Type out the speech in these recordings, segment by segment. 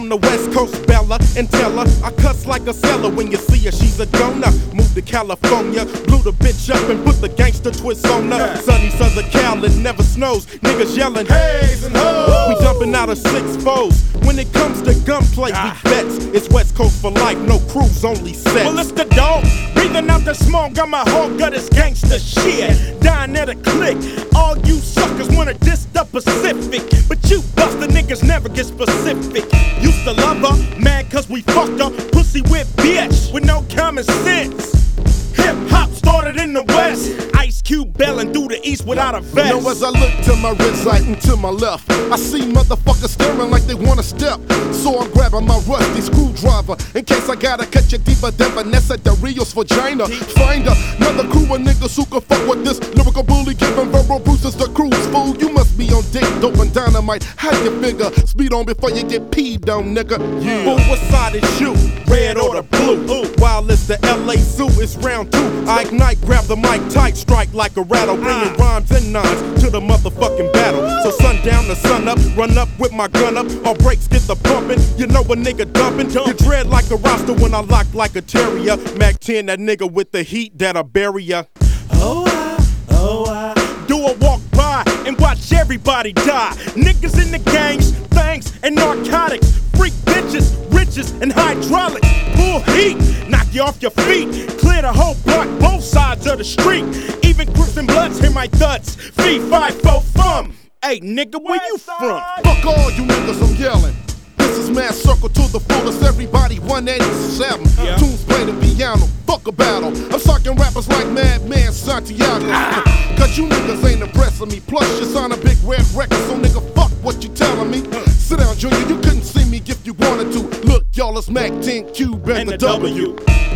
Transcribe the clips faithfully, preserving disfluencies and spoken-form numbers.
on the West Coast, Bella, and tell her I cuss like a seller when you see her, she's a donor. Move to California, blew the bitch up and put the gangster twist on her. Sunny Southern Cal, it never snows, niggas yelling haze and hoes. We jumping out of six foes. When it comes to gunplay, ah. we vets. It's West Coast for life, no cruise, only set. Well, it's the dog, breathing out the smoke, got my whole gut is gangster shit. Dying at a click, all you suckers wanna diss the Pacific, but you buster niggas never get specific. Used to love her, mad cause we fucked her, pussy whip bitch with no common sense. Hip hop started in the West, Ice Cube bailing through the East without a vest. You know, as I look to my right and to my left, I see motherfuckers staring like they wanna step. So I'm grabbing my rusty screwdriver in case I gotta cut you deeper than Vanessa de Rio's vagina. Find another crew of niggas who can fuck with this lyrical bully, giving verbal bruises to cruise. Fool, you must be on dick, dope and dynamite. How you figure? Speed on before you get peed on, nigga. Yeah. Fool, what side is you? Red or the blue? Ooh. While it's the L A Zoo, it's round two. I ignite, grab the mic tight, strike like a rattle, bringing rhymes and nines to the motherfucking battle. So sundown to sun up, run up with my gun up, all brakes get the pumping. You know a nigga dumping. You dread like a roster when I lock like a terrier. Mac ten, that nigga with the heat that'll bury ya. Oh I, oh I do a walk by and watch everybody die. Niggas in the gangs, fangs and narcotics, freak bitches, riches and hydraulics. Full heat, knock you off your feet, clear the whole block, both sides of the street. Even Crips and Bloods hear my thuds. Fee, five, four, fum. Hey nigga, where you from? Fuck all you niggas, I'm yelling. This is Mad Circle to the fullest, everybody one eighty-seven. Yeah. Tunes play the piano, fuck a battle. I'm sucking rappers like Madman Santiago. Ah. Cause you niggas ain't impressing me. Plus you sign a big red record, so nigga fuck what you telling me. Uh. Sit down, Junior, you couldn't see me if you wanted to. Look, y'all, it's Mac ten Cube and, and the, the W.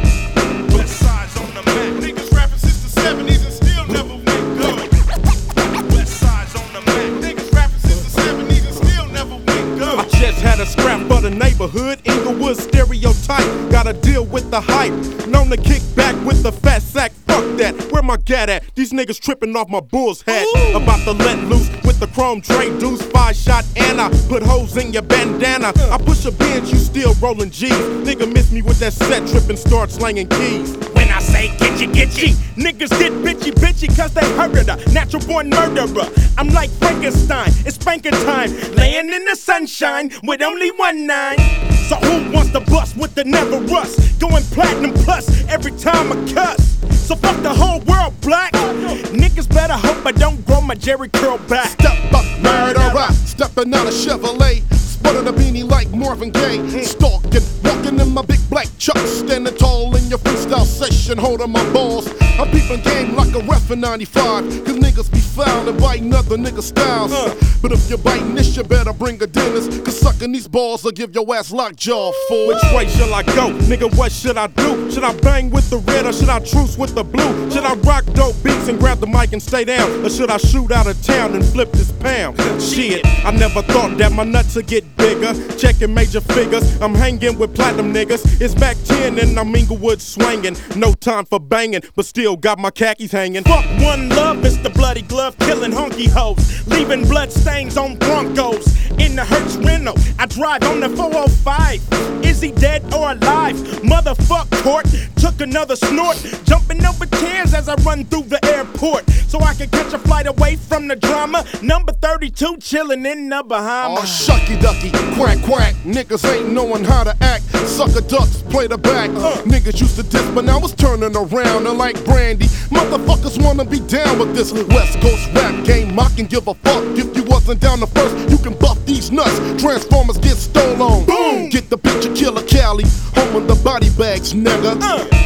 w. West side's on the map. Niggas rapping since the seventies and still never went good. West side's on the map. Niggas rapping since the seventies and still never went good. I just had a scrap for the neighborhood. Inglewood stereotype, gotta deal with the hype. Known to kick back with the fat sack. Fuck that, where my gat at? These niggas tripping off my bull's hat. Ooh. About to let loose with the chrome tray deuce, five shot and I put holes in your bandana. Uh. I push a bench, you still rolling G's. Nigga miss me with that set trip and start slanging keys. When I say getchy getchy, niggas get bitchy bitchy cause they heard her. Natural born murderer, I'm like Frankenstein, it's spanking time. Laying in the sunshine with only one nine. So who wants to bust with the never rust? Going platinum plus every time I cuss. So fuck the whole world black. Niggas better hope I don't grow my Jerry curl back. Step up, murderer, stepping out of Chevrolet, sporting a beanie like Marvin Gaye. Mm. Stalking, walking in my big black chucks, standing tall in your freestyle session, holding my balls. I'm peeping game like a ref in ninety-five, cause niggas be foul and biting other niggas' styles. Uh. But if you're biting this, you better bring a dentist, cause sucking these balls will give your ass lockjaw, fool. Which way shall I go? Nigga, what should I do? Should I bang with the red or should I truce with the blue? Should I rock dope beats and grab the mic and stay down? Or should I shoot out of town and flip this pound? Shit, I never thought that my nuts would get bigger. Checking major figures, I'm hanging with platinum niggas. It's Mac ten and I'm Inglewood swinging. No time for banging, but still got my khakis hanging. Fuck one love, it's the bloody glove killing honky hoes, leaving blood stains on Broncos. In the Hertz rental, I drive on the four oh five. Is he dead or alive? Motherfuck court, took another snort, jumping over chairs as I run through the airport, so I can catch a flight away from the drama. Number thirty-two, chilling in the Bahamas. Oh, shucky ducky, quack quack, niggas ain't knowing how to act. Sucker ducks, play the back. Uh. Niggas used to diss, but now it's turning around. And like Brandy, motherfuckers wanna be down with this West Coast rap game. I can give a fuck if you wasn't down the first. You can buff these nuts. Transformers get stolen. Boom! Get the picture, Killer Cali, home of the body bags, nigga. Uh.